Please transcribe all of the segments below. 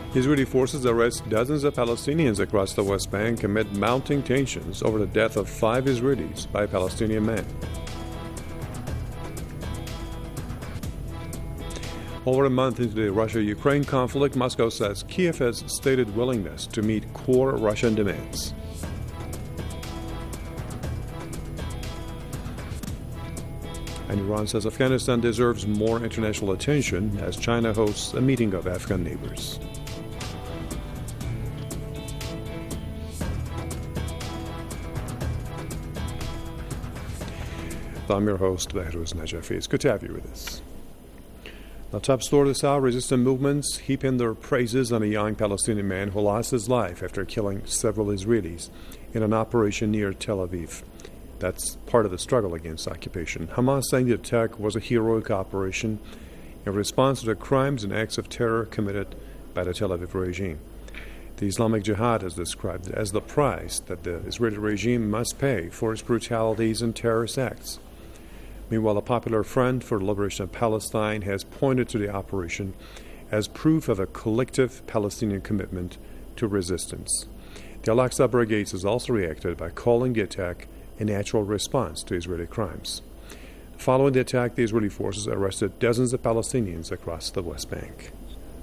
Israeli forces arrest dozens of Palestinians across the West Bank amid mounting tensions over the death of 5 Israelis by Palestinian men. Over a month into the Russia-Ukraine conflict, Moscow says Kiev has stated willingness to meet core Russian demands. And Iran says Afghanistan deserves more international attention as China hosts a meeting of Afghan neighbors. I'm your host, Behruz Najafi. It's good to have you with us. The top story this hour: resistance movements heaping their praises on a young Palestinian man who lost his life after killing several Israelis in an operation near Tel Aviv. That's part of the struggle against occupation. Hamas saying the attack was a heroic operation in response to the crimes and acts of terror committed by the Tel Aviv regime. The Islamic Jihad has described it as the price that the Israeli regime must pay for its brutalities and terrorist acts. Meanwhile, the Popular Front for the Liberation of Palestine has pointed to the operation as proof of a collective Palestinian commitment to resistance. The Al-Aqsa Brigades has also reacted by calling the attack a natural response to Israeli crimes. Following the attack, the Israeli forces arrested dozens of Palestinians across the West Bank.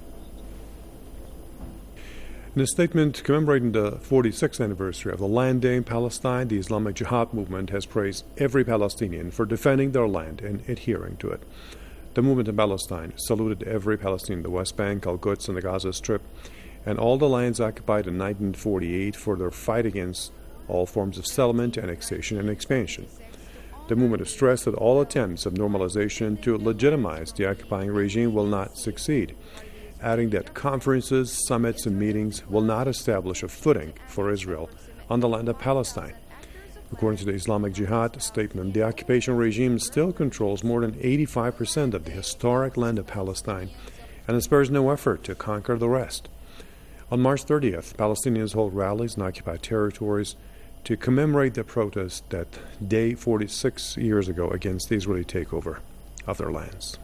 In a statement commemorating the 46th anniversary of the Land Day in Palestine, the Islamic Jihad movement has praised every Palestinian for defending their land and adhering to it. The movement in Palestine saluted every Palestinian in the West Bank, Al-Quds, and the Gaza Strip, and all the lands occupied in 1948 for their fight against all forms of settlement, annexation, and expansion. The movement has stressed that all attempts of normalization to legitimize the occupying regime will not succeed, adding that conferences, summits, and meetings will not establish a footing for Israel on the land of Palestine. According to the Islamic Jihad statement, the occupation regime still controls more than 85% of the historic land of Palestine and spares no effort to conquer the rest. On March 30th, Palestinians hold rallies in occupied territories to commemorate the protest that day 46 years ago against the Israeli takeover of their lands.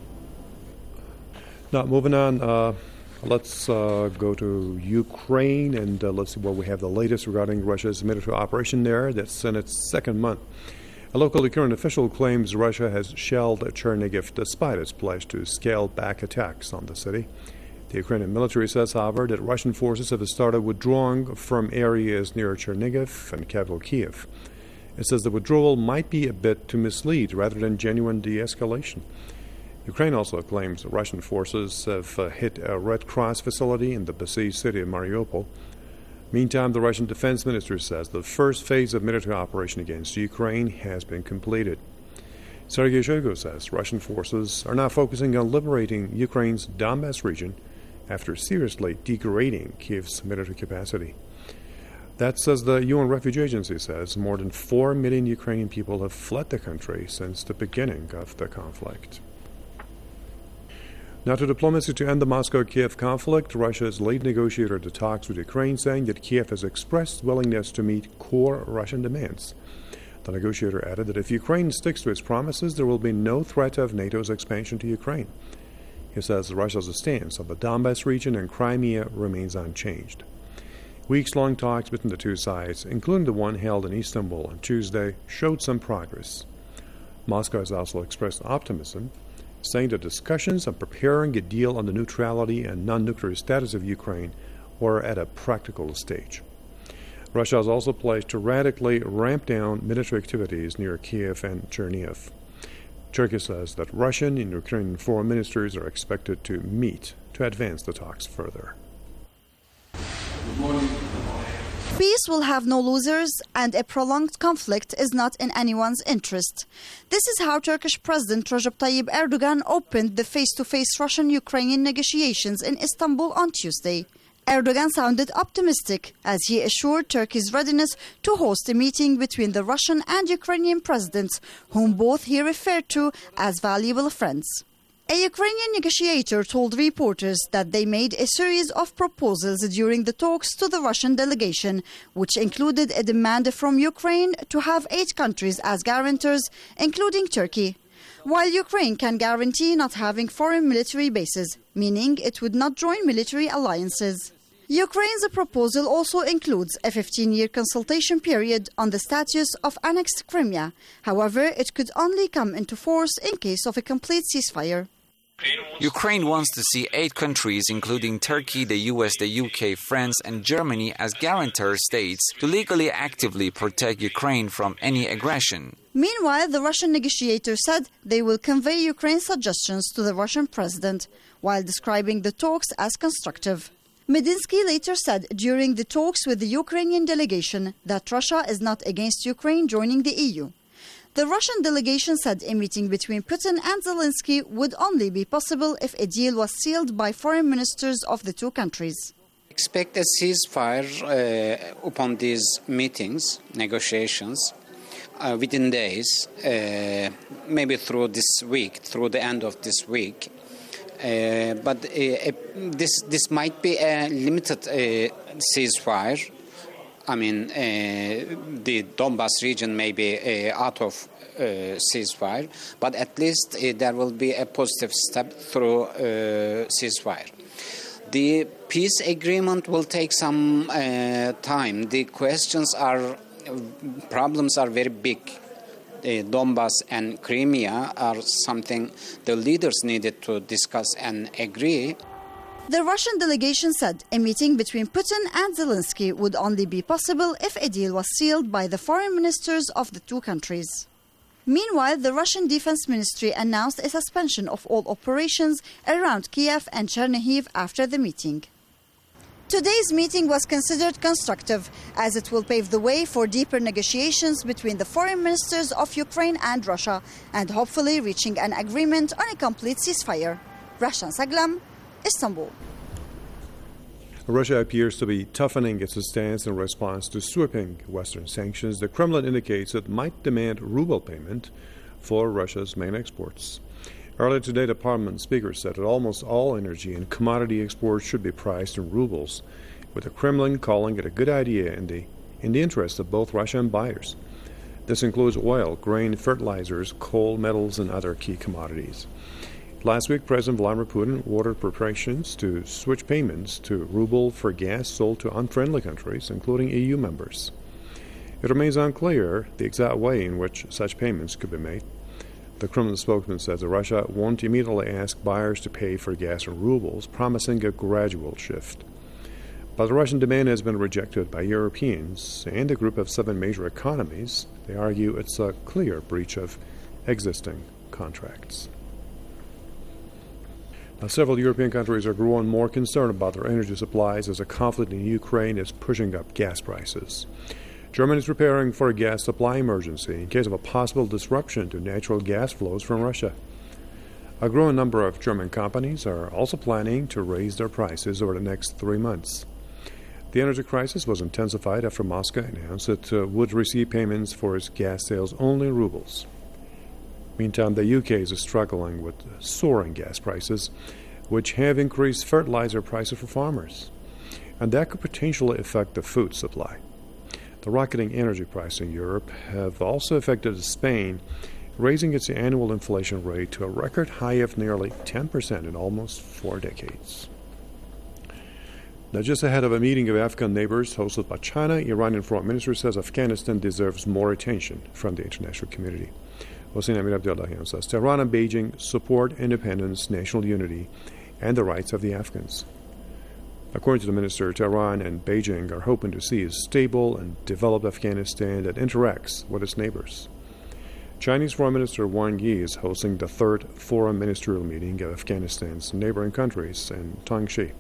Now, moving on, let's go to Ukraine, and let's see what we have the latest regarding Russia's military operation there. That's in its second month. A local Ukrainian official claims Russia has shelled Chernihiv despite its pledge to scale back attacks on the city. The Ukrainian military says, however, that Russian forces have started withdrawing from areas near Chernihiv and capital Kiev. It says the withdrawal might be a bit to mislead rather than genuine de-escalation. Ukraine also claims Russian forces have hit a Red Cross facility in the besieged city of Mariupol. Meantime, the Russian defense minister says the first phase of military operation against Ukraine has been completed. Sergei Shoigu says Russian forces are now focusing on liberating Ukraine's Donbas region after seriously degrading Kiev's military capacity. That's as the UN Refugee Agency says more than 4 million Ukrainian people have fled the country since the beginning of the conflict. Now to diplomacy to end the Moscow-Kiev conflict. Russia's lead negotiator at the talks with Ukraine saying that Kiev has expressed willingness to meet core Russian demands. The negotiator added that if Ukraine sticks to its promises, there will be no threat of NATO's expansion to Ukraine. He says Russia's stance on the Donbas region and Crimea remains unchanged. Weeks-long talks between the two sides, including the one held in Istanbul on Tuesday, showed some progress. Moscow has also expressed optimism, saying that discussions on preparing a deal on the neutrality and non-nuclear status of Ukraine were at a practical stage. Russia has also pledged to radically ramp down military activities near Kiev and Chernihiv. Turkey says that Russian and Ukrainian foreign ministers are expected to meet to advance the talks further. Good morning. Peace will have no losers, and a prolonged conflict is not in anyone's interest. This is how Turkish President Recep Tayyip Erdogan opened the face-to-face Russian-Ukrainian negotiations in Istanbul on Tuesday. Erdogan sounded optimistic as he assured Turkey's readiness to host a meeting between the Russian and Ukrainian presidents, whom both he referred to as valuable friends. A Ukrainian negotiator told reporters that they made a series of proposals during the talks to the Russian delegation, which included a demand from Ukraine to have 8 countries as guarantors, including Turkey. while Ukraine can guarantee not having foreign military bases, meaning it would not join military alliances. Ukraine's proposal also includes a 15-year consultation period on the status of annexed Crimea. However, it could only come into force in case of a complete ceasefire. Ukraine wants to see 8 countries, including Turkey, the US, the UK, France and Germany, as guarantor states to legally actively protect Ukraine from any aggression. Meanwhile, the Russian negotiator said they will convey Ukraine's suggestions to the Russian president, while describing the talks as constructive. Medinsky later said during the talks with the Ukrainian delegation that Russia is not against Ukraine joining the EU. The Russian delegation said a meeting between Putin and Zelensky would only be possible if a deal was sealed by foreign ministers of the two countries. Expect a ceasefire upon these meetings, negotiations, within days, maybe through this week, through the end of this week. But this might be a limited ceasefire. I mean, the Donbas region may be out of ceasefire, but at least there will be a positive step through ceasefire. The peace agreement will take some time. The problems are very big. Donbas and Crimea are something the leaders needed to discuss and agree. The Russian delegation said a meeting between Putin and Zelensky would only be possible if a deal was sealed by the foreign ministers of the two countries. Meanwhile, the Russian Defense Ministry announced a suspension of all operations around Kiev and Chernihiv after the meeting. Today's meeting was considered constructive, as it will pave the way for deeper negotiations between the foreign ministers of Ukraine and Russia, and hopefully reaching an agreement on a complete ceasefire. Rashan Saglam, Istanbul. Russia appears to be toughening its stance in response to sweeping Western sanctions. The Kremlin indicates it might demand ruble payment for Russia's main exports. Earlier today, the parliament speaker said that almost all energy and commodity exports should be priced in rubles, with the Kremlin calling it a good idea in the interest of both Russia and buyers. This includes oil, grain, fertilizers, coal, metals, and other key commodities. Last week, President Vladimir Putin ordered preparations to switch payments to ruble for gas sold to unfriendly countries, including EU members. It remains unclear the exact way in which such payments could be made. The Kremlin spokesman says that Russia won't immediately ask buyers to pay for gas in rubles, promising a gradual shift. But the Russian demand has been rejected by Europeans and a group of 7 major economies. They argue it's a clear breach of existing contracts. Now, several European countries are growing more concerned about their energy supplies as the conflict in Ukraine is pushing up gas prices. Germany is preparing for a gas supply emergency in case of a possible disruption to natural gas flows from Russia. A growing number of German companies are also planning to raise their prices over the next 3 months. The energy crisis was intensified after Moscow announced it would receive payments for its gas sales only in rubles. Meantime, the UK is struggling with soaring gas prices, which have increased fertilizer prices for farmers, and that could potentially affect the food supply. The rocketing energy prices in Europe have also affected Spain, raising its annual inflation rate to a record high of nearly 10% in almost 4 decades. Now, just ahead of a meeting of Afghan neighbors hosted by China, Iranian foreign minister says Afghanistan deserves more attention from the international community. Hossein Amir Abdullahian says Tehran and Beijing support independence, national unity, and the rights of the Afghans. According to the minister, Tehran and Beijing are hoping to see a stable and developed Afghanistan that interacts with its neighbors. Chinese Foreign Minister Wang Yi is hosting the 3rd foreign ministerial meeting of Afghanistan's neighboring countries in Tangshan.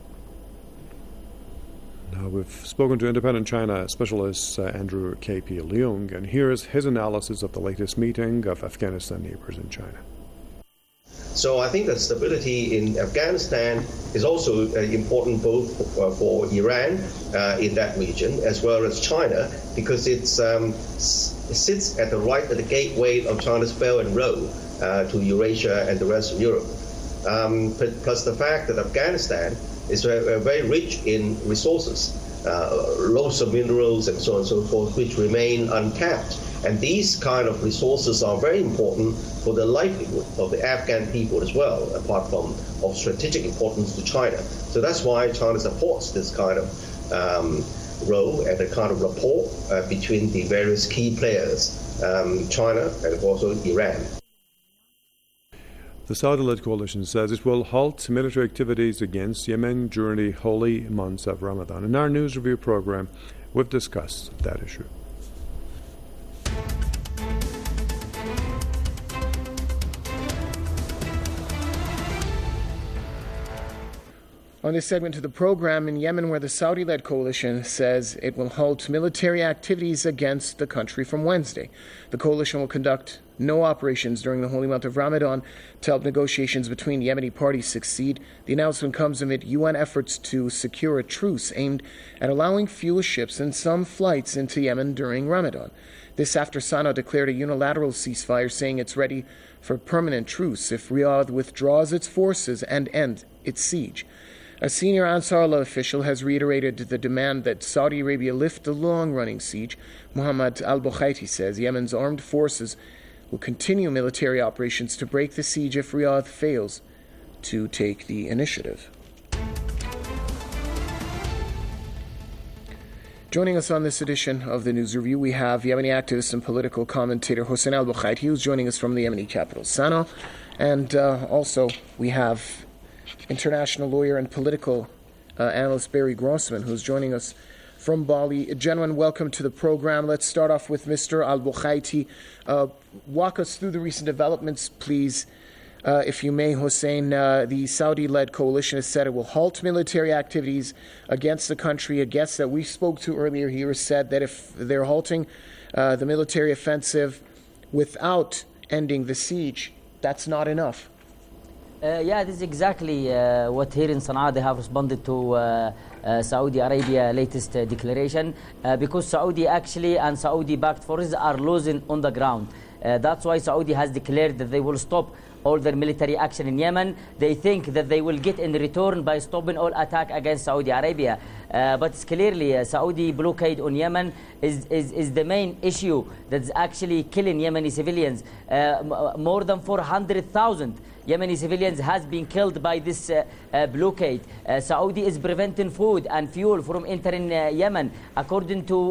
Now, we've spoken to independent China specialist Andrew K.P. Leung, and here is his analysis of the latest meeting of Afghanistan neighbors in China. So I think that stability in Afghanistan is also important both for Iran in that region as well as China, because it sits at the gateway of China's Belt and Road to Eurasia and the rest of Europe. Plus the fact that Afghanistan is very rich in resources, loads of minerals and so on and so forth, which remain untapped. And these kind of resources are very important for the livelihood of the Afghan people as well, apart from of strategic importance to China. So that's why China supports this kind of role and a kind of rapport between the various key players, China and also Iran. The Saudi-led coalition says it will halt military activities against Yemen during the holy months of Ramadan. In our news review program, we've discussed that issue. On this segment of the program, in Yemen, where the Saudi-led coalition says it will halt military activities against the country from Wednesday. The coalition will conduct no operations during the holy month of Ramadan to help negotiations between Yemeni parties succeed. The announcement comes amid UN efforts to secure a truce aimed at allowing fuel ships and some flights into Yemen during Ramadan. This after Sana'a declared a unilateral ceasefire, saying it's ready for permanent truce if Riyadh withdraws its forces and ends its siege. A senior Ansar Allah official has reiterated the demand that Saudi Arabia lift the long-running siege. Muhammad al-Bukhaiti says Yemen's armed forces will continue military operations to break the siege if Riyadh fails to take the initiative. Joining us on this edition of the News Review, we have Yemeni activist and political commentator Hossein al-Bukhaiti, who's joining us from the Yemeni capital, Sana'a. And also we have international lawyer and political analyst Barry Grossman, who's joining us from Bali. Gentlemen, welcome to the program. Let's start off with Mr. al-Bukhaiti. Walk us through the recent developments, please, if you may, Hossein. The Saudi-led coalition has said it will halt military activities against the country. A guest that we spoke to earlier here said that if they're halting the military offensive without ending the siege, that's not enough. Yeah, this is exactly what here in Sana'a they have responded to Saudi Arabia latest declaration because Saudi actually and Saudi-backed forces are losing on the ground. That's why Saudi has declared that they will stop all their military action in Yemen. They think that they will get in return by stopping all attack against Saudi Arabia. But it's clearly Saudi blockade on Yemen is the main issue that's actually killing Yemeni civilians. More than 400,000 Yemeni civilians has been killed by this blockade. Saudi is preventing food and fuel from entering Yemen. According to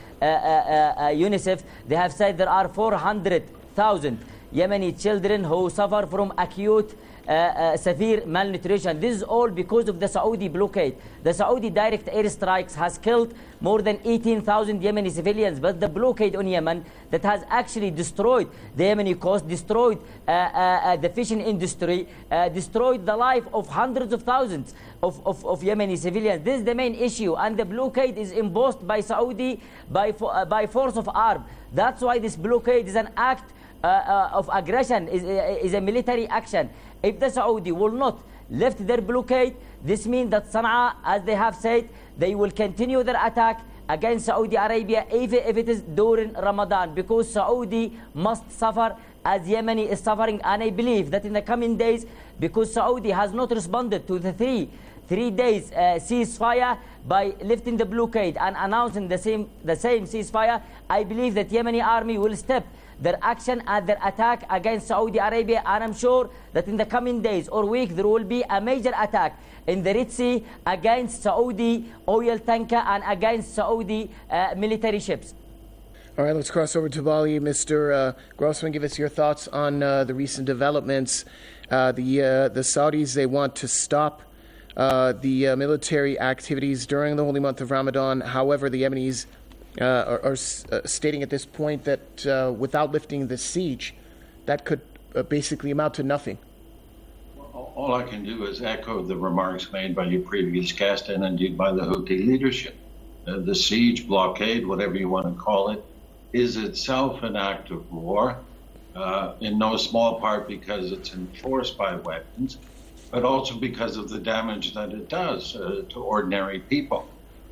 UNICEF, they have said there are 400,000 Yemeni children who suffer from acute severe malnutrition. This is all because of the Saudi blockade. The Saudi direct airstrikes has killed more than 18,000 Yemeni civilians, but the blockade on Yemen that has actually destroyed the Yemeni coast, destroyed the fishing industry, destroyed the life of hundreds of thousands of Yemeni civilians. This is the main issue, and the blockade is imposed by Saudi by force of arm. That's why this blockade is an act of aggression, is a military action. If the Saudi will not lift their blockade, this means that Sana'a, as they have said, they will continue their attack against Saudi Arabia even if it is during Ramadan, because Saudi must suffer as Yemeni is suffering. And I believe that in the coming days, because Saudi has not responded to the three days ceasefire by lifting the blockade and announcing the same ceasefire, I believe that Yemeni army will step their action and their attack against Saudi Arabia, and I'm sure that in the coming days or week there will be a major attack in the Red Sea against Saudi oil tanker and against Saudi military ships. All right, let's cross over to Bali. Mr. Grossman, give us your thoughts on the recent developments. The Saudis, they want to stop the military activities during the holy month of Ramadan. However, the Yemenis are stating at this point that without lifting the siege, that could basically amount to nothing. All I can do is echo the remarks made by your previous guest and indeed by the Houthi leadership. The siege, blockade, whatever you want to call it, is itself an act of war, in no small part because it's enforced by weapons, but also because of the damage that it does to ordinary people.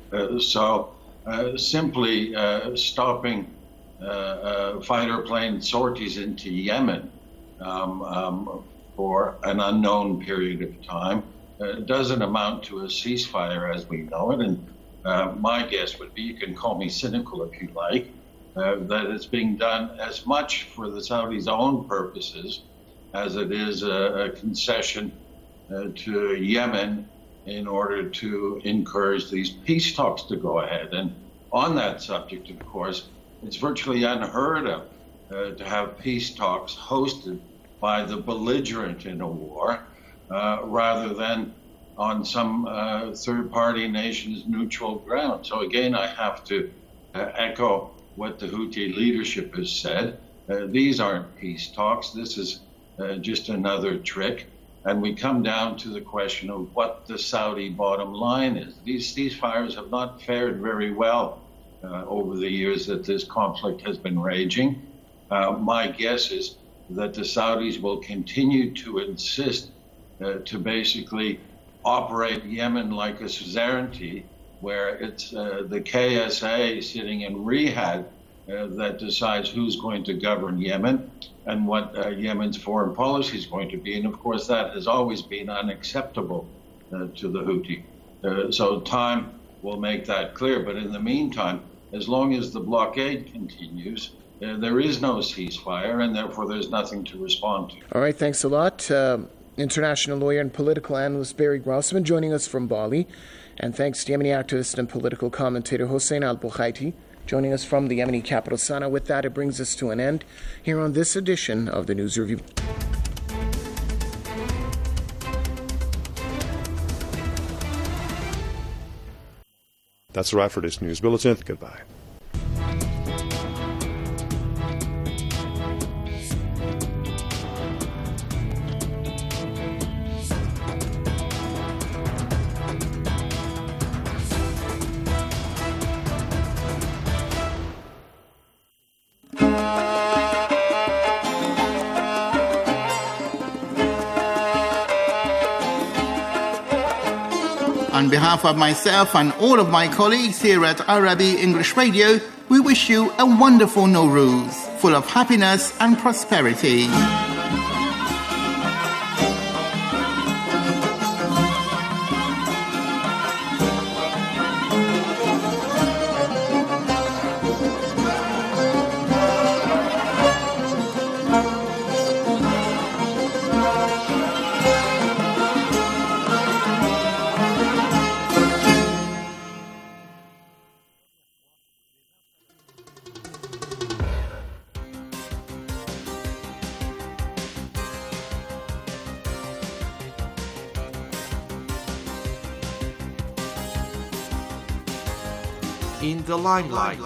Simply stopping fighter plane sorties into Yemen for an unknown period of time doesn't amount to a ceasefire as we know it. And my guess would be, you can call me cynical if you like, that it's being done as much for the Saudis' own purposes as it is a concession to Yemen in order to encourage these peace talks to go ahead. And on that subject, of course, it's virtually unheard of to have peace talks hosted by the belligerent in a war rather than on some third-party nation's neutral ground. So again, I have to echo what the Houthi leadership has said. These aren't peace talks. This is just another trick. And we come down to the question of what the Saudi bottom line is. These ceasefires have not fared very well over the years that this conflict has been raging. My guess is that the Saudis will continue to insist to basically operate Yemen like a suzerainty, where it's the KSA sitting in Riyadh that decides who's going to govern Yemen and what Yemen's foreign policy is going to be. And of course, that has always been unacceptable to the Houthi. So time will make that clear. But in the meantime, as long as the blockade continues, there is no ceasefire, and therefore there's nothing to respond to. All right, thanks a lot. International lawyer and political analyst Barry Grossman joining us from Bali. And thanks to Yemeni activist and political commentator Hossein al-Bukhaiti joining us from the Yemeni capital, Sana'a. With that, it brings us to an end here on this edition of the News Review. That's a wrap for this news bulletin. Goodbye. On behalf of myself and all of my colleagues here at Arabi English Radio, we wish you a wonderful Nowruz, full of happiness and prosperity. In the limelight.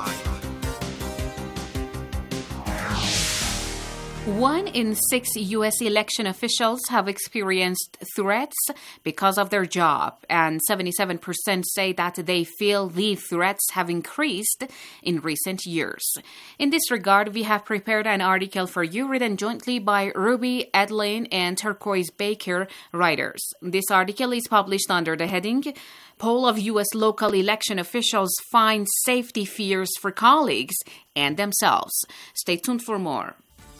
1 in 6 U.S. election officials have experienced threats because of their job, and 77% say that they feel the threats have increased in recent years. In this regard, we have prepared an article for you written jointly by Ruby Edlin and Turquoise Baker writers. This article is published under the heading Poll of U.S. Local Election Officials Find Safety Fears for Colleagues and Themselves. Stay tuned for more.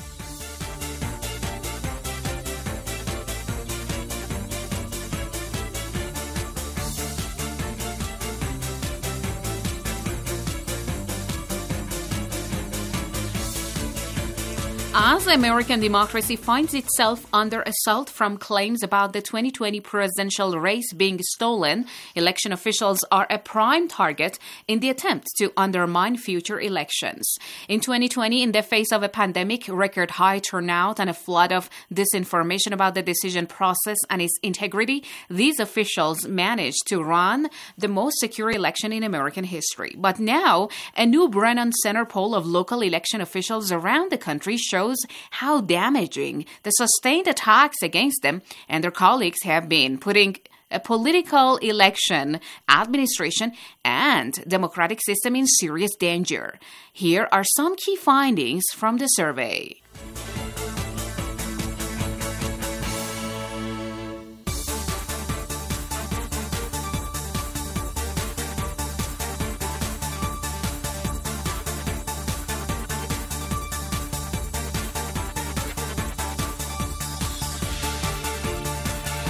As American democracy finds itself under assault from claims about the 2020 presidential race being stolen, election officials are a prime target in the attempt to undermine future elections. In 2020, in the face of a pandemic, record high turnout, and a flood of disinformation about the decision process and its integrity, these officials managed to run the most secure election in American history. But now, a new Brennan Center poll of local election officials around the country shows how damaging the sustained attacks against them and their colleagues have been, putting a political election, administration, and democratic system in serious danger. Here are some key findings from the survey.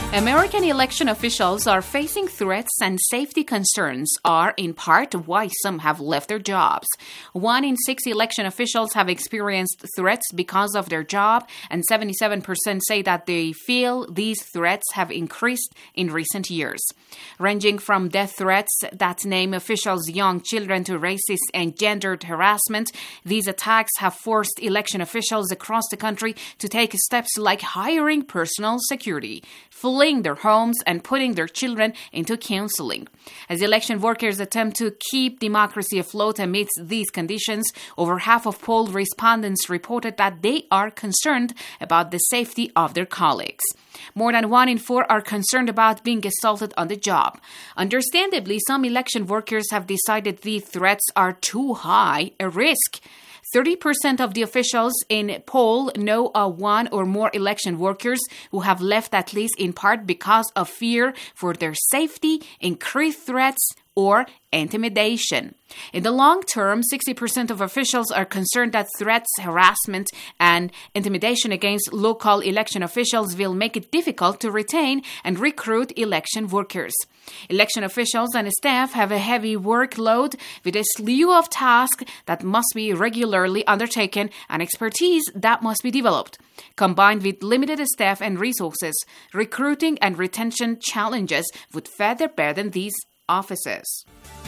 American election officials are facing threats, and safety concerns are in part why some have left their jobs. 1 in 6 election officials have experienced threats because of their job, and 77% say that they feel these threats have increased in recent years. Ranging from death threats that name officials' young children to racist and gendered harassment, these attacks have forced election officials across the country to take steps like hiring personal security, fleeing their homes, and putting their children into counseling. As election workers attempt to keep democracy afloat amidst these conditions, over half of poll respondents reported that they are concerned about the safety of their colleagues. More than 1 in 4 are concerned about being assaulted on the job. Understandably, some election workers have decided these threats are too high a risk. 30% of the officials in poll know of 1 or more election workers who have left, at least in part because of fear for their safety, increased threats, or intimidation. In the long term, 60% of officials are concerned that threats, harassment, and intimidation against local election officials will make it difficult to retain and recruit election workers. Election officials and staff have a heavy workload with a slew of tasks that must be regularly undertaken and expertise that must be developed. Combined with limited staff and resources, recruiting and retention challenges would further burden these offices.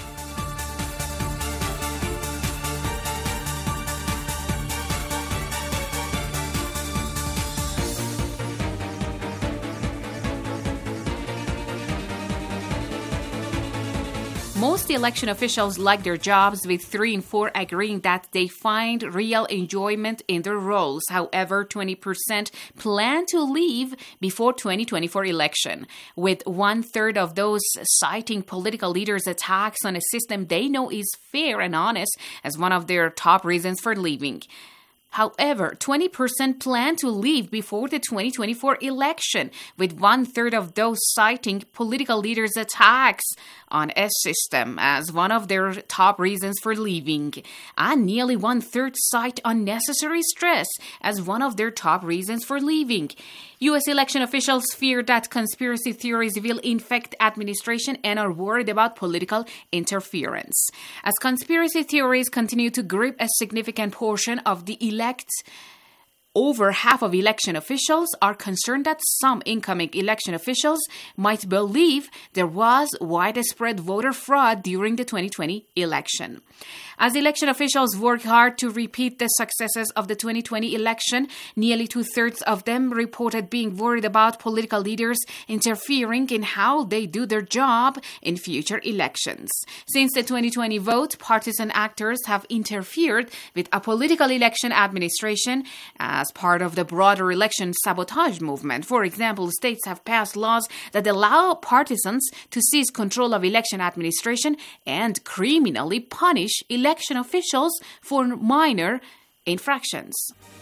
Most election officials like their jobs, with 3 in 4 agreeing that they find real enjoyment in their roles. However, 20% plan to leave before 2024 election, with 1/3 of those citing political leaders' attacks on a system they know is fair and honest as one of their top reasons for leaving. However, 20% plan to leave before the 2024 election, with 1/3 of those citing political leaders' attacks on a system as one of their top reasons for leaving, and nearly 1/3 cite unnecessary stress as one of their top reasons for leaving. U.S. election officials fear that conspiracy theories will infect administration and are worried about political interference. As conspiracy theories continue to grip a significant portion of the elects, over half of election officials are concerned that some incoming election officials might believe there was widespread voter fraud during the 2020 election. As election officials work hard to repeat the successes of the 2020 election, nearly 2/3 of them reported being worried about political leaders interfering in how they do their job in future elections. Since the 2020 vote, partisan actors have interfered with a political election administration as part of the broader election sabotage movement. For example, states have passed laws that allow partisans to seize control of election administration and criminally punish election officials for minor infractions.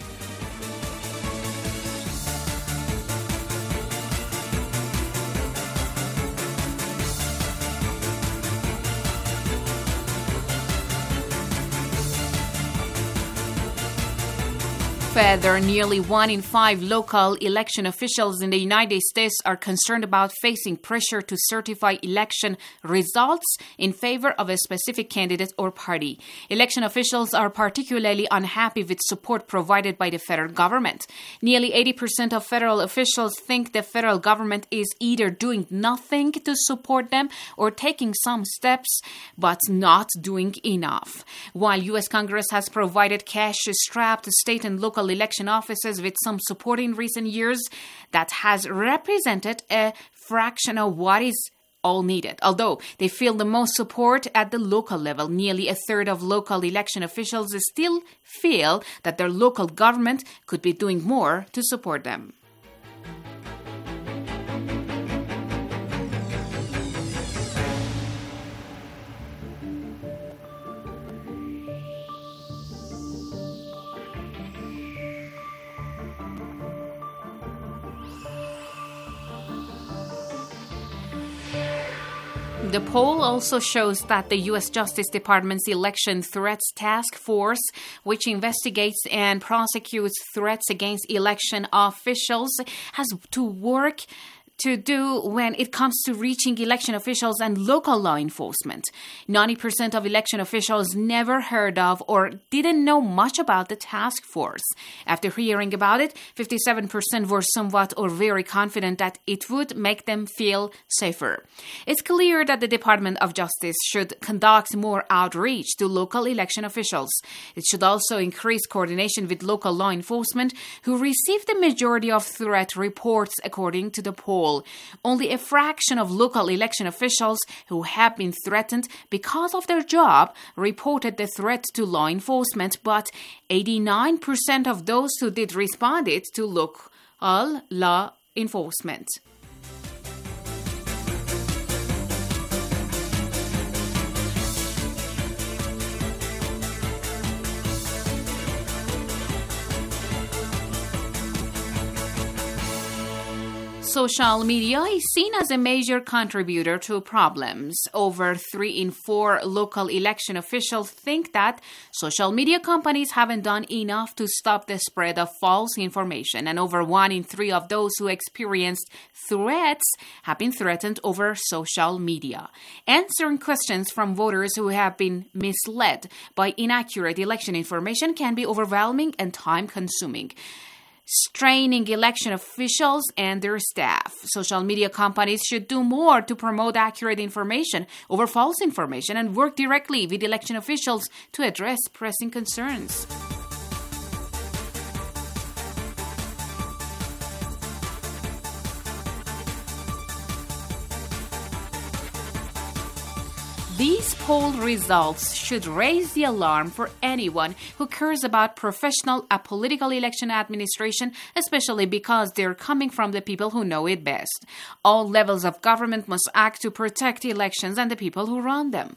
Further, nearly 1 in 5 local election officials in the United States are concerned about facing pressure to certify election results in favor of a specific candidate or party. Election officials are particularly unhappy with support provided by the federal government. Nearly 80% of federal officials think the federal government is either doing nothing to support them or taking some steps but not doing enough. While U.S. Congress has provided cash-strapped state and local election offices with some support in recent years, that has represented a fraction of what is all needed. Although they feel the most support at the local level, nearly 1/3 of local election officials still feel that their local government could be doing more to support them. The poll also shows that the U.S. Justice Department's Election Threats Task Force, which investigates and prosecutes threats against election officials, has to work to do when it comes to reaching election officials and local law enforcement. 90% of election officials never heard of or didn't know much about the task force. After hearing about it, 57% were somewhat or very confident that it would make them feel safer. It's clear that the Department of Justice should conduct more outreach to local election officials. It should also increase coordination with local law enforcement, who receive the majority of threat reports according to the poll. Only a fraction of local election officials who have been threatened because of their job reported the threat to law enforcement, but 89% of those who did responded to local law enforcement. Social media is seen as a major contributor to problems. Over 3 in 4 local election officials think that social media companies haven't done enough to stop the spread of false information, and over 1 in 3 of those who experienced threats have been threatened over social media. Answering questions from voters who have been misled by inaccurate election information can be overwhelming and time-consuming, straining election officials and their staff. Social media companies should do more to promote accurate information over false information and work directly with election officials to address pressing concerns. These poll results should raise the alarm for anyone who cares about professional, apolitical election administration, especially because they're coming from the people who know it best. All levels of government must act to protect elections and the people who run them.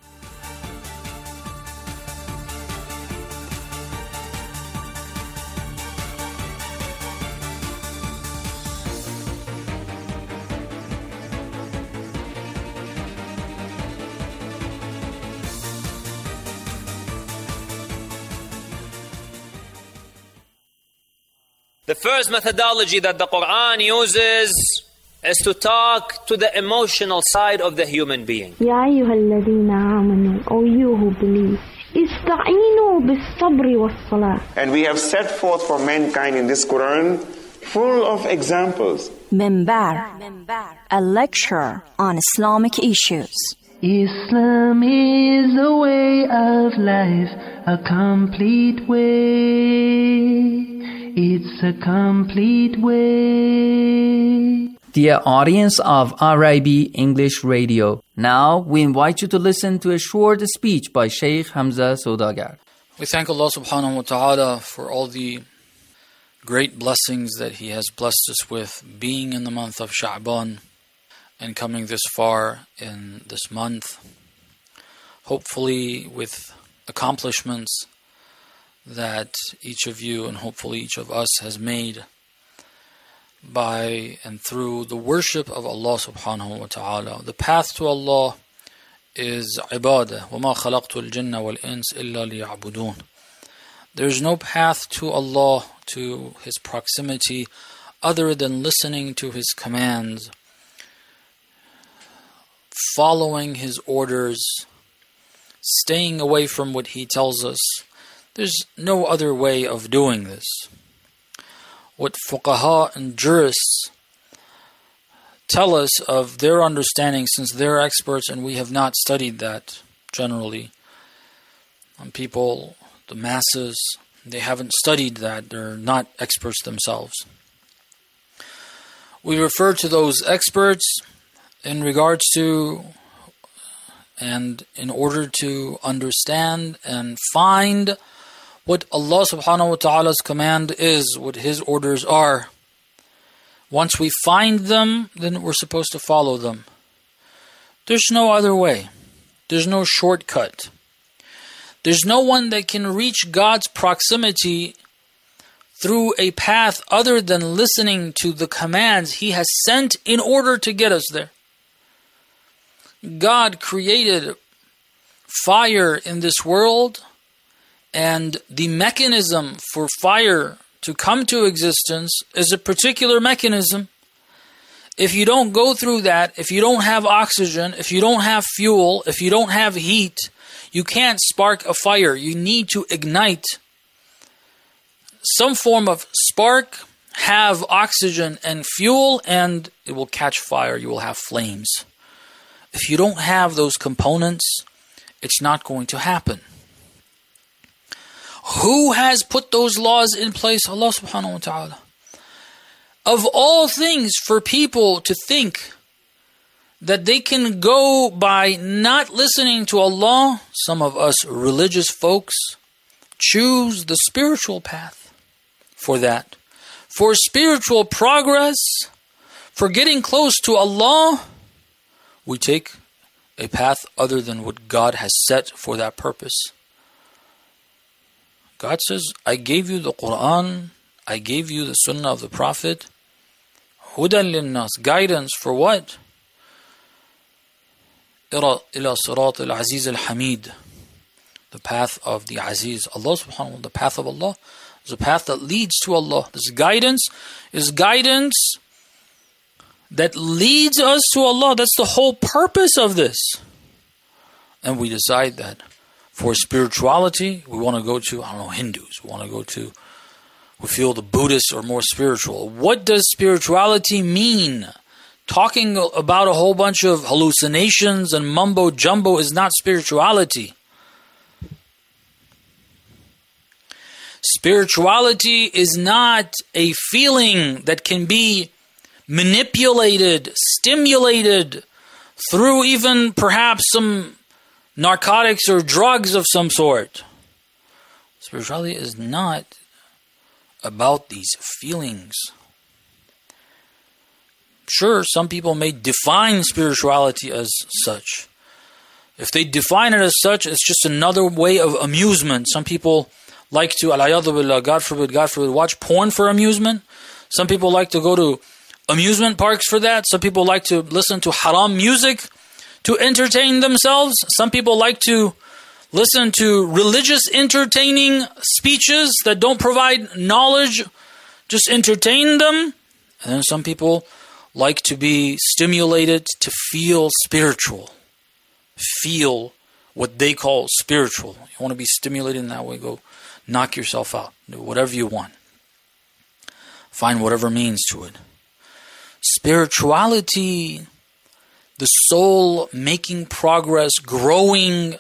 The first methodology that the Quran uses is to talk to the emotional side of the human being. يا أيها الذين آمنوا, O you who believe, استعينوا بالصبر والصلاة. And we have set forth for mankind in this Quran full of examples. Minbar, a lecture on Islamic issues. Islam is a way of life, a complete way. It's a complete way. Dear audience of Arabi English Radio, now we invite you to listen to a short speech by Sheikh Hamza Saudagar. We thank Allah subhanahu wa ta'ala for all the great blessings that He has blessed us with, being in the month of Sha'ban and coming this far in this month, hopefully with accomplishments that each of you and hopefully each of us has made by and through the worship of Allah subhanahu wa ta'ala. The path to Allah is ibadah. وَمَا خَلَقْتُ الْجِنَّ وَالْإِنسِ إِلَّا لِيَعْبُدُونَ. There's no path to Allah, to His proximity, other than listening to His commands, following His orders, staying away from what He tells us. There's no other way of doing this. What fuqaha and jurists tell us of their understanding, since they're experts and we have not studied that generally. And people, the masses, they haven't studied that. They're not experts themselves. We refer to those experts in regards to and in order to understand and find what Allah subhanahu wa ta'ala's command is, what His orders are. Once we find them, then we're supposed to follow them. There's no other way. There's no shortcut. There's no one that can reach God's proximity through a path other than listening to the commands He has sent in order to get us there. God created fire in this world, and the mechanism for fire to come to existence is a particular mechanism. if you don't go through that, if you don't have oxygen, if you don't have fuel, if you don't have heat, you can't spark a fire. You need to ignite some form of spark, have oxygen and fuel, and it will catch fire. You will have flames. If you don't have those components, it's not going to happen. Who has put those laws in place? Allah subhanahu wa ta'ala. Of all things, for people to think that they can go by not listening to Allah, some of us religious folks choose the spiritual path for that. For spiritual progress, for getting close to Allah, we take a path other than what God has set for that purpose. God says, I gave you the Quran, I gave you the Sunnah of the Prophet, Hudan linnas, guidance for what? Ila sirat al-aziz al-hamid, the path of the Aziz, Allah subhanahu wa ta'ala, the path of Allah, is a path that leads to Allah. This guidance is guidance that leads us to Allah. That's the whole purpose of this. And we decide that for spirituality, we want to go to, Hindus. We feel the Buddhists are more spiritual. What does spirituality mean? Talking about a whole bunch of hallucinations and mumbo jumbo is not spirituality. Spirituality is not a feeling that can be manipulated, stimulated through even perhaps some narcotics or drugs of some sort. Spirituality is not about these feelings. Sure, some people may define spirituality as such. If they define it as such, it's just another way of amusement. Some people like to, God forbid, watch porn for amusement. Some people like to go to amusement parks for that. Some people like to listen to haram music to entertain themselves. Some people like to listen to religious entertaining speeches that don't provide knowledge, just entertain them. And then some people like to be stimulated to feel spiritual. Feel what they call spiritual. You want to be stimulated in that way, go knock yourself out. Do whatever you want. Find whatever means to it. Spirituality, the soul making progress, growing,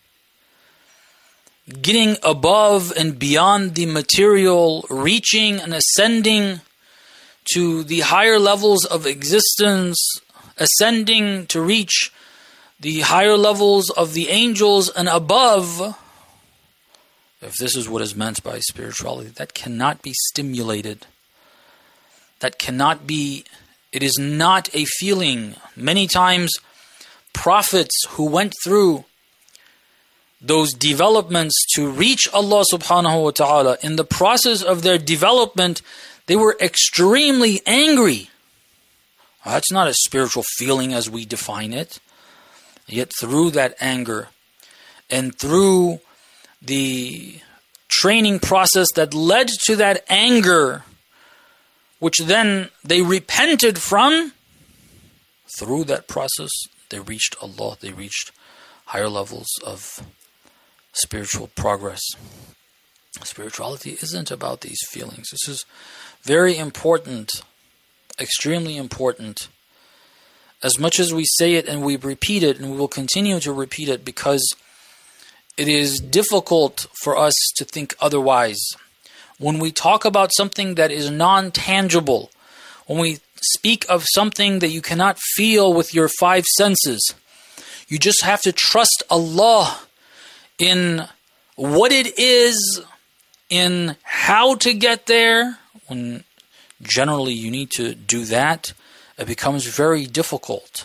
getting above and beyond the material, reaching and ascending to the higher levels of existence, ascending to reach the higher levels of the angels and above. If this is what is meant by spirituality, that cannot be stimulated. That cannot be, it is not a feeling. Many times, prophets who went through those developments to reach Allah subhanahu wa ta'ala, in the process of their development, they were extremely angry. That's not a spiritual feeling as we define it. Yet through that anger and through the training process that led to that anger, which then they repented from, through that process, they reached Allah, they reached higher levels of spiritual progress. Spirituality isn't about these feelings. This is very important, extremely important. As much as we say it and we repeat it, and we will continue to repeat it, because it is difficult for us to think otherwise. When we talk about something that is non-tangible, when we speak of something that you cannot feel with your five senses, you just have to trust Allah in what it is, in how to get there. When generally you need to do that, it becomes very difficult.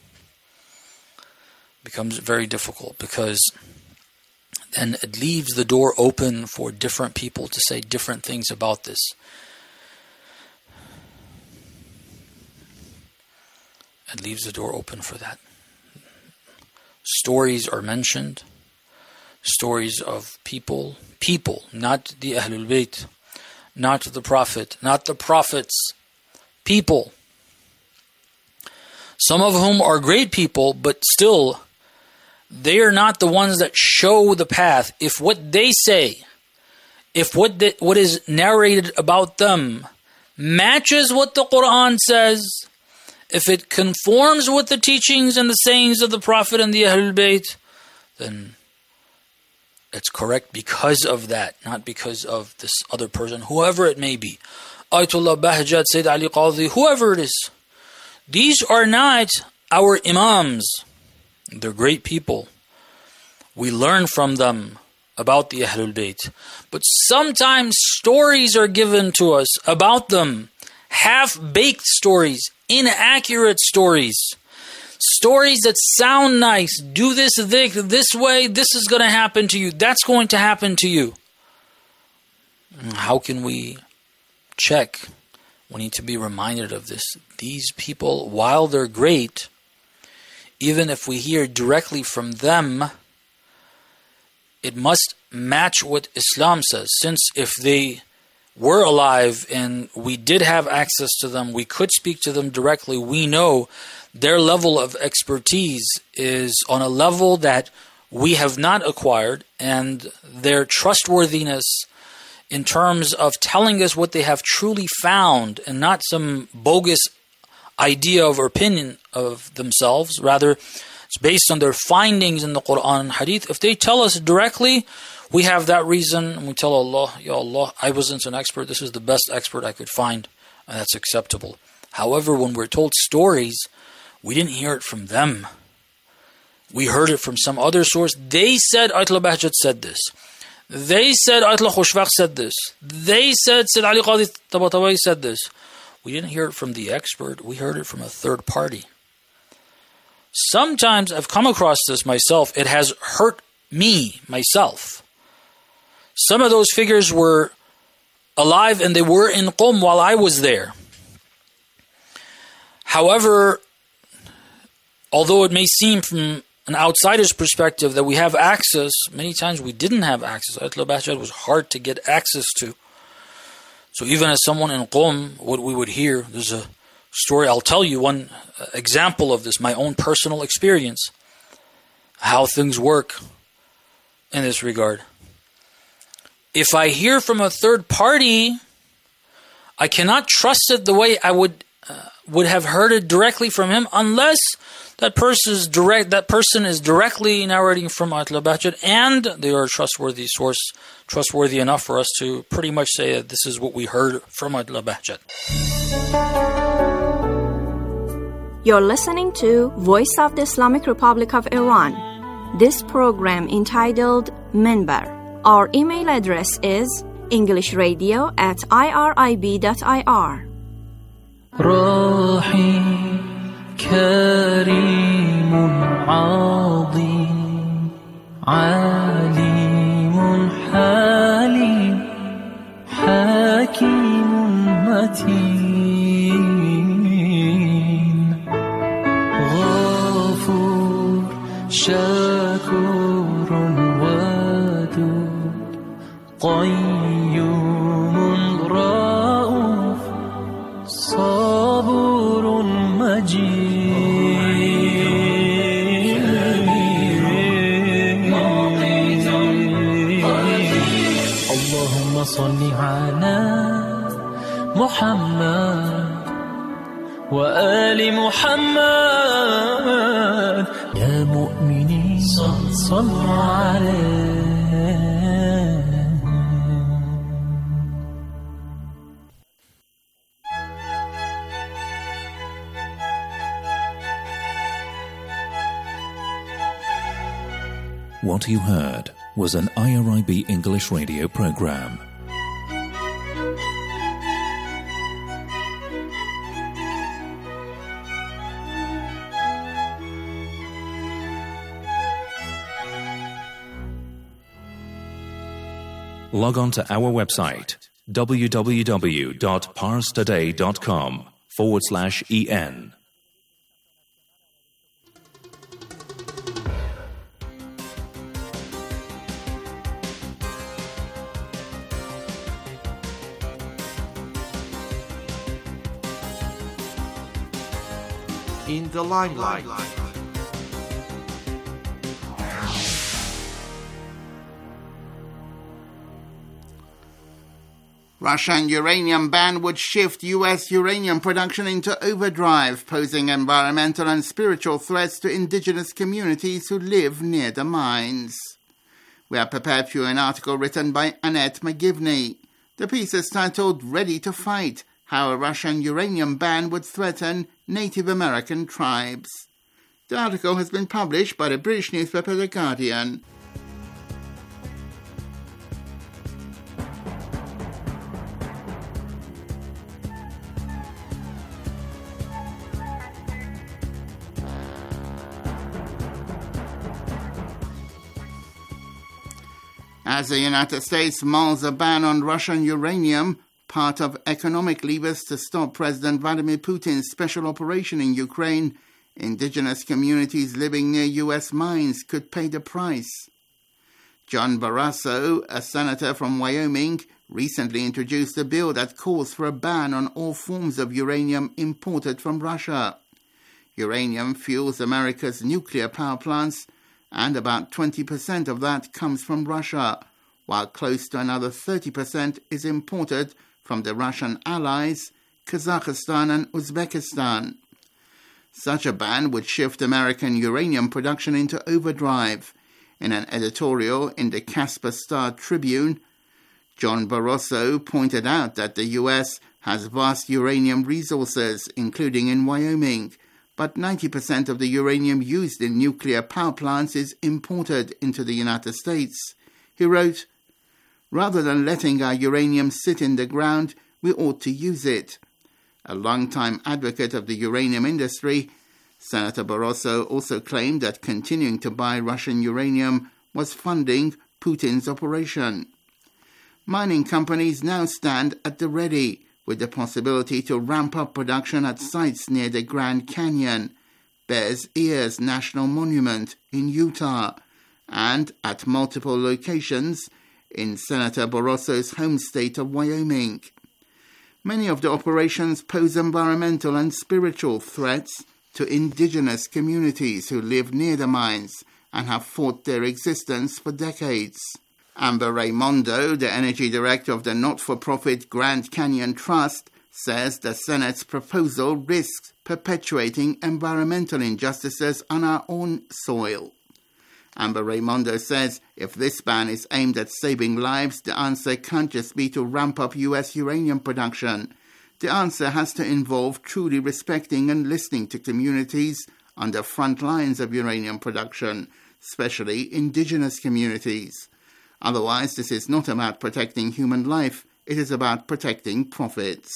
It becomes very difficult because then it leaves the door open for different people to say different things about this. It leaves the door open for that. Stories are mentioned. Stories of people, not the Ahlul Bayt, not the Prophet, not the prophets, people. some of whom are great people, but still, they are not the ones that show the path. If what they say, if what is narrated about them matches what the Quran says, if it conforms with the teachings and the sayings of the Prophet and the Ahlul Bayt, then it's correct because of that, not because of this other person, whoever it may be. Ayatollah Bahjat, Sayyid Ali Qadhi, whoever it is. These are not our imams. They're great people. We learn from them about the Ahlul Bayt. But sometimes stories are given to us about them. Half-baked stories, inaccurate stories. Stories that sound nice. Do this dhikr, this way, this is going to happen to you. That's going to happen to you. How can we check? We need to be reminded of this. These people, while they're great, even if we hear directly from them, it must match what Islam says. Since if they were alive and we did have access to them, we could speak to them directly, we know their level of expertise is on a level that we have not acquired, and their trustworthiness in terms of telling us what they have truly found and not some bogus idea or opinion of themselves. Rather, it's based on their findings in the Quran and Hadith. If they tell us directly, we have that reason, and we tell Allah, Ya Allah, I wasn't an expert, this is the best expert I could find, and that's acceptable. However, when we're told stories, we didn't hear it from them. We heard it from some other source. They said Ayatollah Bahjat said this. They said Ayatollah Khushbaq said this. They said Sayyid Ali Qadhi Tabatabai said this. We didn't hear it from the expert. We heard it from a third party. Sometimes I've come across this myself. It has hurt me, myself. Some of those figures were alive and they were in Qum while I was there. However, although it may seem from an outsider's perspective that we have access, many times we didn't have access. Ayatollah Bahjat was hard to get access to. So even as someone in Qum, what we would hear, there's a story, I'll tell you one example of this, my own personal experience, how things work in this regard. If I hear from a third party, I cannot trust it the way I would have heard it directly from him, unless that person is directly narrating from Ayatollah Bahjat and they are a trustworthy source, trustworthy enough for us to pretty much say that this is what we heard from Ayatollah Bahjat. You're listening to Voice of the Islamic Republic of Iran. This program entitled Minbar. Our email address is englishradio@irib.ir. كريم عظيم عليم حليم حكيم متين غفور شكور ودود قيوم رؤوف صبور مجيد صل على محمد وآل محمد يا مؤمنين صلوا عليه. What you heard was an IRIB English radio program. Log on to our website www.parstoday.com/en. in the limelight. Russian uranium ban would shift U.S. uranium production into overdrive, posing environmental and spiritual threats to indigenous communities who live near the mines. We are prepared for you an article written by Annette McGivney. The piece is titled Ready to Fight: How a Russian Uranium Ban Would Threaten Native American Tribes. The article has been published by the British newspaper The Guardian. As the United States mulls a ban on Russian uranium, part of economic levers to stop President Vladimir Putin's special operation in Ukraine, indigenous communities living near U.S. mines could pay the price. John Barrasso, a senator from Wyoming, recently introduced a bill that calls for a ban on all forms of uranium imported from Russia. Uranium fuels America's nuclear power plants, and about 20% of that comes from Russia, while close to another 30% is imported from the Russian allies, Kazakhstan and Uzbekistan. Such a ban would shift American uranium production into overdrive. In an editorial in the Casper Star-Tribune, John Barrasso pointed out that the U.S. has vast uranium resources, including in Wyoming, but 90% of the uranium used in nuclear power plants is imported into the United States. He wrote, "Rather than letting our uranium sit in the ground, we ought to use it." A long-time advocate of the uranium industry, Senator Barrasso also claimed that continuing to buy Russian uranium was funding Putin's operation. Mining companies now stand at the ready, with the possibility to ramp up production at sites near the Grand Canyon, Bears Ears National Monument in Utah, and at multiple locations in Senator Barrasso's home state of Wyoming. Many of the operations pose environmental and spiritual threats to indigenous communities who live near the mines and have fought their existence for decades. Amber Raimondo, the energy director of the not-for-profit Grand Canyon Trust, says the Senate's proposal risks perpetuating environmental injustices on our own soil. Amber Raimondo says if this ban is aimed at saving lives, the answer can't just be to ramp up U.S. uranium production. The answer has to involve truly respecting and listening to communities on the front lines of uranium production, especially indigenous communities. Otherwise, this is not about protecting human life, it is about protecting profits.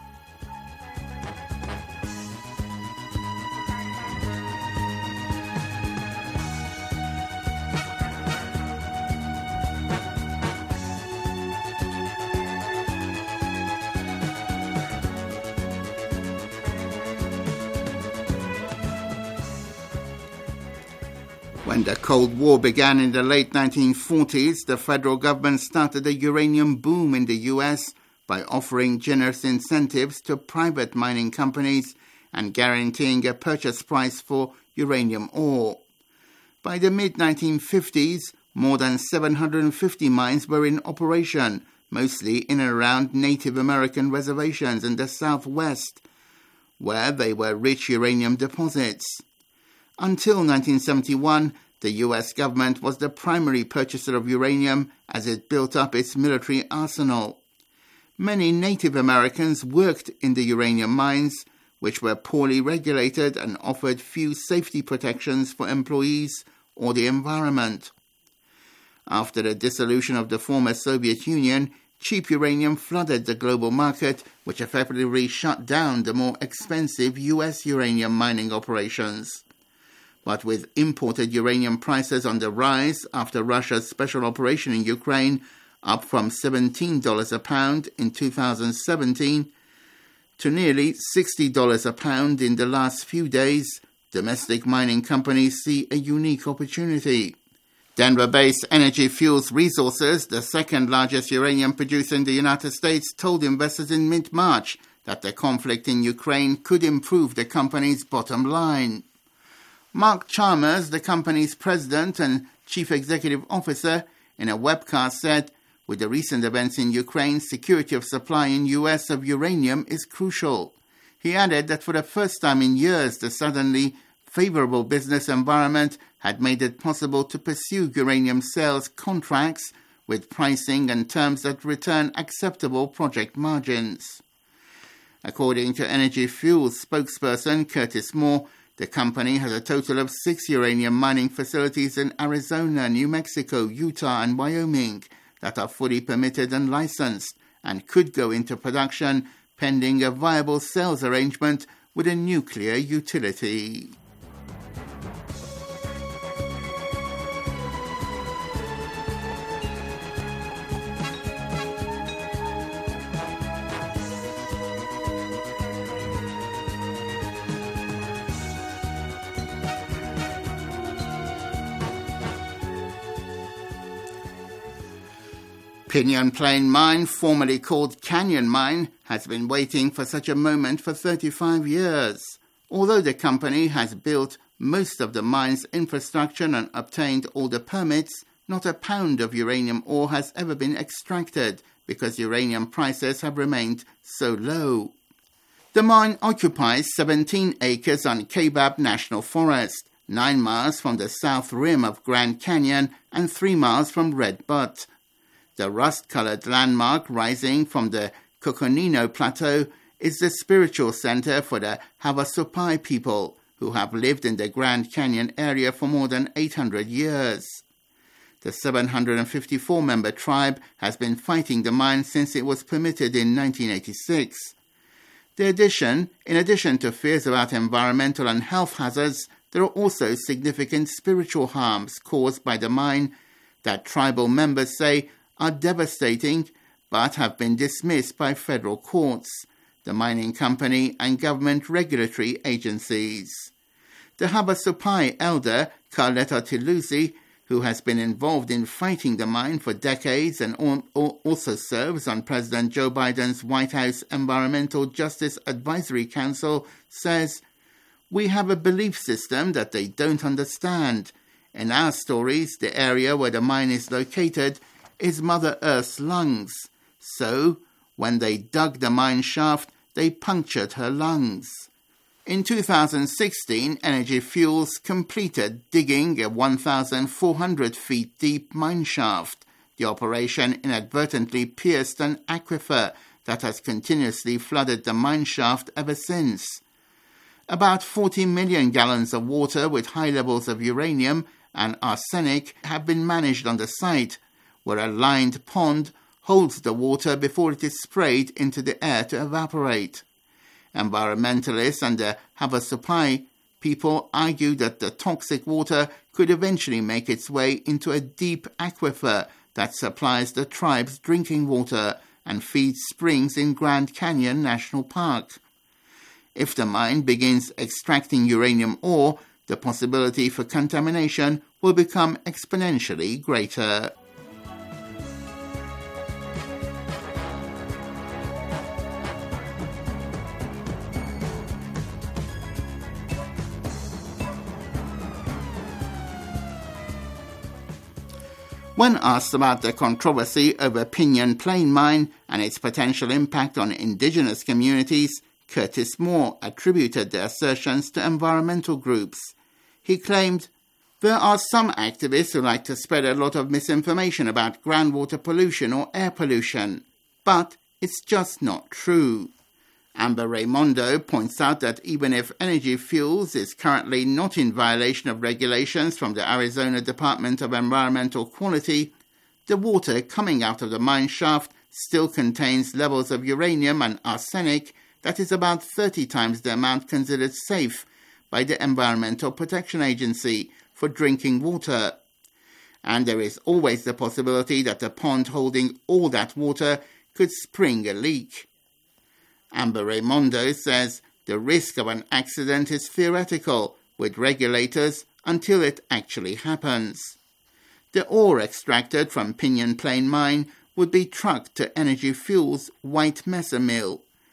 When the Cold War began in the late 1940s, the federal government started a uranium boom in the U.S. by offering generous incentives to private mining companies and guaranteeing a purchase price for uranium ore. By the mid-1950s, more than 750 mines were in operation, mostly in and around Native American reservations in the Southwest, where they were rich uranium deposits. Until 1971, the U.S. government was the primary purchaser of uranium as it built up its military arsenal. Many Native Americans worked in the uranium mines, which were poorly regulated and offered few safety protections for employees or the environment. After the dissolution of the former Soviet Union, cheap uranium flooded the global market, which effectively shut down the more expensive U.S. uranium mining operations. But with imported uranium prices on the rise after Russia's special operation in Ukraine, up from $17 a pound in 2017 to nearly $60 a pound in the last few days, domestic mining companies see a unique opportunity. Denver-based Energy Fuels Resources, the second largest uranium producer in the United States, told investors in mid-March that the conflict in Ukraine could improve the company's bottom line. Mark Chalmers, the company's president and chief executive officer, in a webcast said, with the recent events in Ukraine, security of supply in US of uranium is crucial. He added that for the first time in years, the suddenly favorable business environment had made it possible to pursue uranium sales contracts with pricing and terms that return acceptable project margins. According to Energy Fuels spokesperson Curtis Moore, the company has a total of 6 uranium mining facilities in Arizona, New Mexico, Utah, and Wyoming that are fully permitted and licensed and could go into production pending a viable sales arrangement with a nuclear utility. Pinyon Plain Mine, formerly called Canyon Mine, has been waiting for such a moment for 35 years. Although the company has built most of the mine's infrastructure and obtained all the permits, not a pound of uranium ore has ever been extracted because uranium prices have remained so low. The mine occupies 17 acres on Kaibab National Forest, 9 miles from the south rim of Grand Canyon and 3 miles from Red Butte. The rust-colored landmark rising from the Coconino Plateau is the spiritual center for the Havasupai people, who have lived in the Grand Canyon area for more than 800 years. The 754-member tribe has been fighting the mine since it was permitted in 1986. In addition to fears about environmental and health hazards, there are also significant spiritual harms caused by the mine that tribal members say are devastating but have been dismissed by federal courts, the mining company and government regulatory agencies. The Havasupai elder, Carletta Tilusi, who has been involved in fighting the mine for decades and also serves on President Joe Biden's White House Environmental Justice Advisory Council, says, "We have a belief system that they don't understand. In our stories, the area where the mine is located is Mother Earth's lungs. So, when they dug the mine shaft, they punctured her lungs." In 2016, Energy Fuels completed digging a 1,400 feet deep mine shaft. The operation inadvertently pierced an aquifer that has continuously flooded the mine shaft ever since. About 40 million gallons of water with high levels of uranium and arsenic have been managed on the site, where a lined pond holds the water before it is sprayed into the air to evaporate. Environmentalists and the Havasupai people argue that the toxic water could eventually make its way into a deep aquifer that supplies the tribe's drinking water and feeds springs in Grand Canyon National Park. If the mine begins extracting uranium ore, the possibility for contamination will become exponentially greater. When asked about the controversy over Pinyon Plain Mine and its potential impact on indigenous communities, Curtis Moore attributed the assertions to environmental groups. He claimed, "There are some activists who like to spread a lot of misinformation about groundwater pollution or air pollution, but it's just not true." Amber Raimondo points out that even if Energy Fuels is currently not in violation of regulations from the Arizona Department of Environmental Quality, the water coming out of the mine shaft still contains levels of uranium and arsenic that is about 30 times the amount considered safe by the Environmental Protection Agency for drinking water. And there is always the possibility that the pond holding all that water could spring a leak. Amber Raimondo says the risk of an accident is theoretical with regulators until it actually happens. The ore extracted from Pinyon Plain Mine would be trucked to Energy Fuels' White Mesa mill,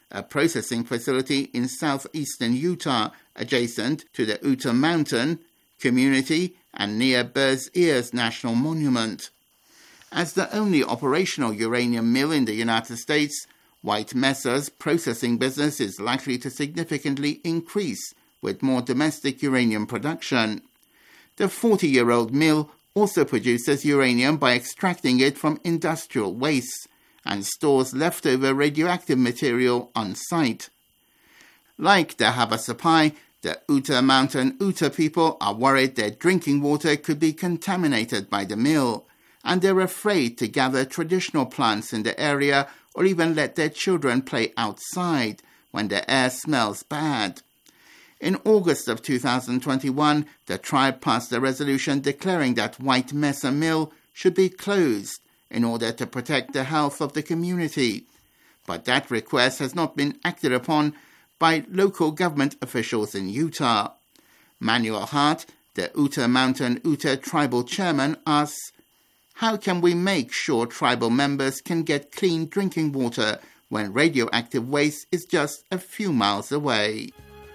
a processing facility in southeastern Utah adjacent to the Utah Mountain community and near Bears Ears National Monument. As the only operational uranium mill in the United States, White Mesa's processing business is likely to significantly increase with more domestic uranium production. The 40-year-old mill also produces uranium by extracting it from industrial waste and stores leftover radioactive material on site. Like the Havasupai, the Utah Mountain Utah people are worried their drinking water could be contaminated by the mill, and they're afraid to gather traditional plants in the area or even let their children play outside when the air smells bad. In August of 2021, the tribe passed a resolution declaring that White Mesa Mill should be closed in order to protect the health of the community. But that request has not been acted upon by local government officials in Utah. Manuel Hart, the Utah Mountain Utah tribal chairman, asks, how can we make sure tribal members can get clean drinking water when radioactive waste is just a few miles away?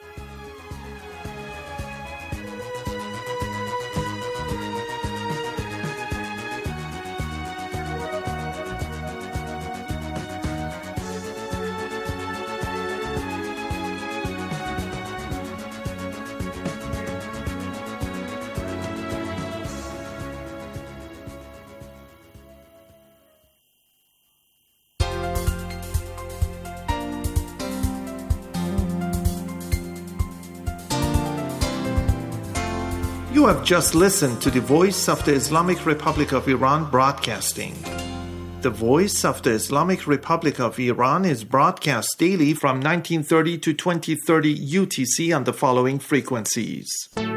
You have just listened to the Voice of the Islamic Republic of Iran broadcasting. The Voice of the Islamic Republic of Iran is broadcast daily from 1930 to 2030 UTC on the following frequencies.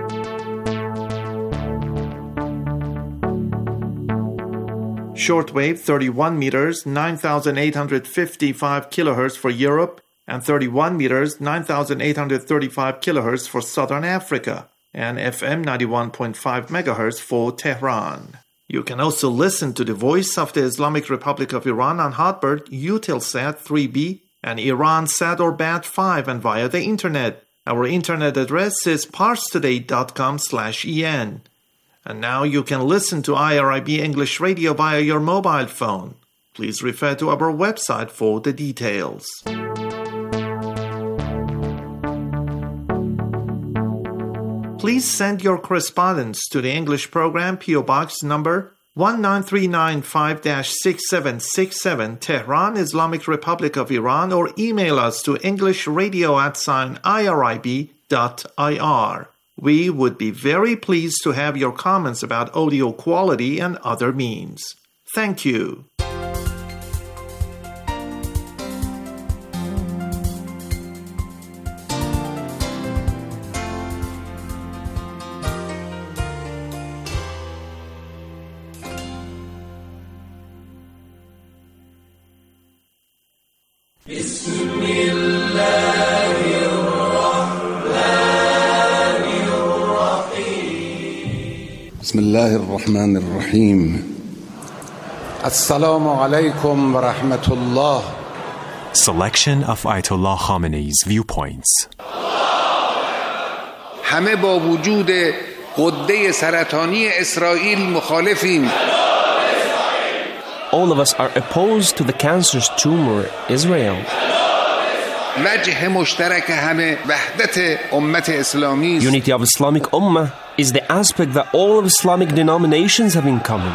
Shortwave 31 meters, 9,855 kilohertz for Europe, and 31 meters, 9,835 kilohertz for Southern Africa, and FM 91.5 megahertz for Tehran. You can also listen to the Voice of the Islamic Republic of Iran on Hotbird, Eutelsat 3B, and Iransat or Bat5 and via the internet. Our internet address is parstoday.com/en. And now you can listen to IRIB English Radio via your mobile phone. Please refer to our website for the details. Please send your correspondence to the English program PO Box number 19395-6767 Tehran, Islamic Republic of Iran, or email us to englishradio@irib.ir. We would be very pleased to have your comments about audio quality and other means. Thank you. بسم الله الرحمن الرحيم السلام عليكم ورحمة الله. Selection of Ayatollah Khamenei's viewpoints. همه با وجود غده سرطانی اسرائیل مخالفیم. All of us are opposed to the cancerous tumor Israel. وجه مشترک همه وحدت امت اسلامی. Unity of Islamic Ummah is the aspect that all of Islamic denominations have in common.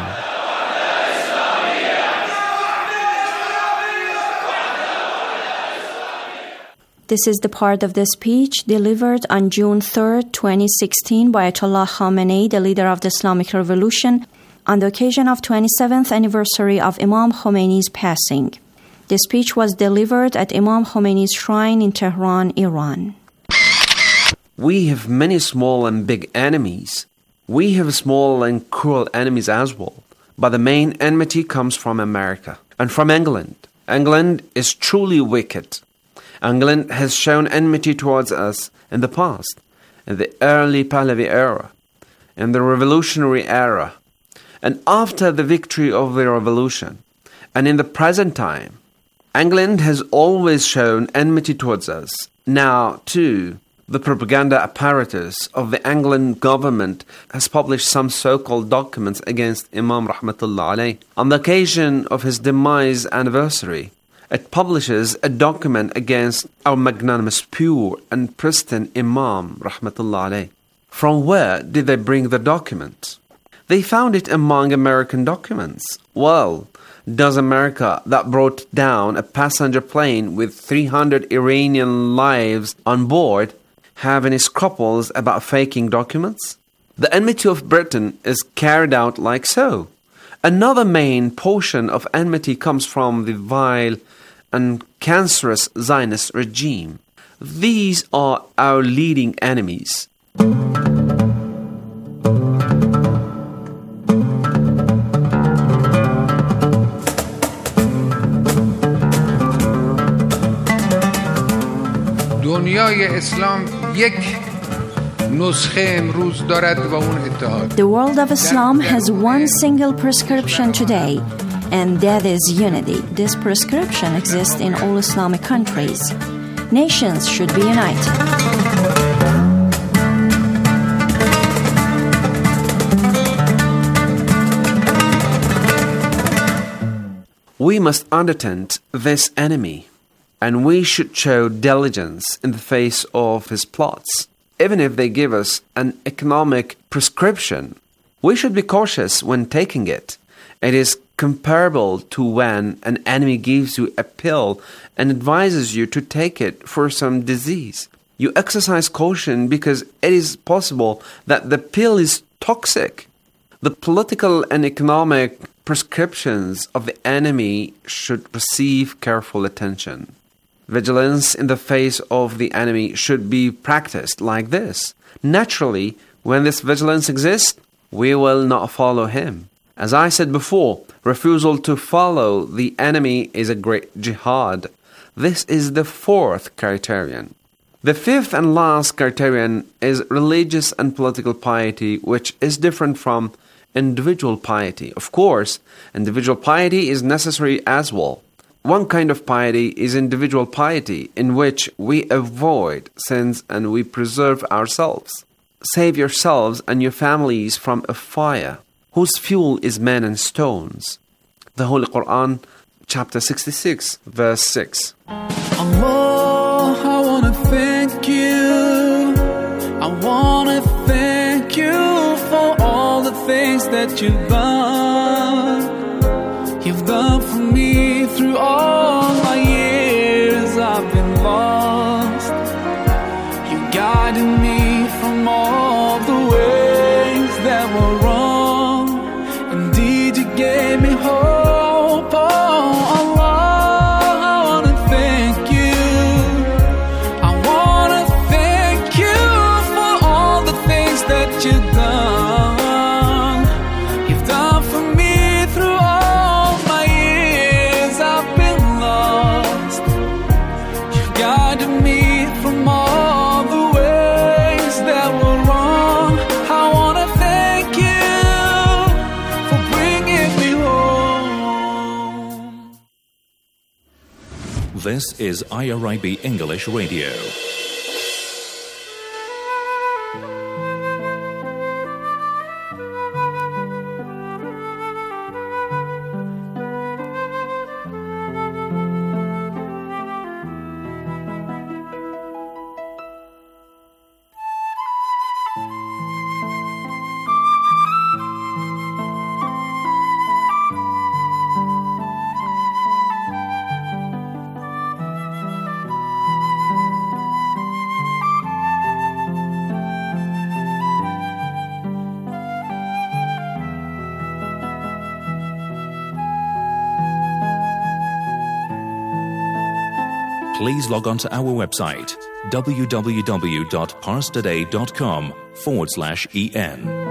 This is the part of the speech delivered on June 3rd, 2016 by Ayatollah Khamenei, the leader of the Islamic Revolution, on the occasion of 27th anniversary of Imam Khomeini's passing. The speech was delivered at Imam Khomeini's shrine in Tehran, Iran. We have many small and big enemies. We have small and cruel enemies as well. But the main enmity comes from America and from England. England is truly wicked. England has shown enmity towards us in the past, in the early Pahlavi era, in the revolutionary era, and after the victory of the revolution, and in the present time. England has always shown enmity towards us. Now, too, the propaganda apparatus of the England government has published some so-called documents against Imam Rahmatullah alayh. On the occasion of his demise anniversary, it publishes a document against our magnanimous, pure and pristine Imam Rahmatullah alayh. From where did they bring the document? They found it among American documents. Well, does America, that brought down a passenger plane with 300 Iranian lives on board, have any scruples about faking documents? The enmity of Britain is carried out like so. Another main portion of enmity comes from the vile and cancerous Zionist regime. These are our leading enemies. دنیای اسلام یک نسخه امروز دارد و اون اتحاد. The world of Islam has one single prescription today, and that is unity. This prescription exists in all Islamic countries. Nations should be united. We must undertake this enemy, and we should show diligence in the face of his plots. Even if they give us an economic prescription, we should be cautious when taking it. It is comparable to when an enemy gives you a pill and advises you to take it for some disease. You exercise caution because it is possible that the pill is toxic. The political and economic prescriptions of the enemy should receive careful attention. Vigilance in the face of the enemy should be practiced like this. Naturally, when this vigilance exists, we will not follow him. As I said before, refusal to follow the enemy is a great jihad. This is the fourth criterion. The fifth and last criterion is religious and political piety, which is different from individual piety. Of course, individual piety is necessary as well. One kind of piety is individual piety, in which we avoid sins and we preserve ourselves. Save yourselves and your families from a fire, whose fuel is men and stones. The Holy Quran, chapter 66, verse 6. Allah, I want to thank you. I want to thank you for all the things that you've done. You've done for me through all my years I've been lost. You guided me from all the ways that were wrong. Indeed, you gave me hope. Oh, Allah, I want to thank you. I want to thank you for all the things that you've done. You've done for me through all my years I've been lost. You've guided me from all the ways that were wrong. I want to thank you for bringing me home. This is IRIB English Radio. Please log on to our website www.parstoday.com/EN.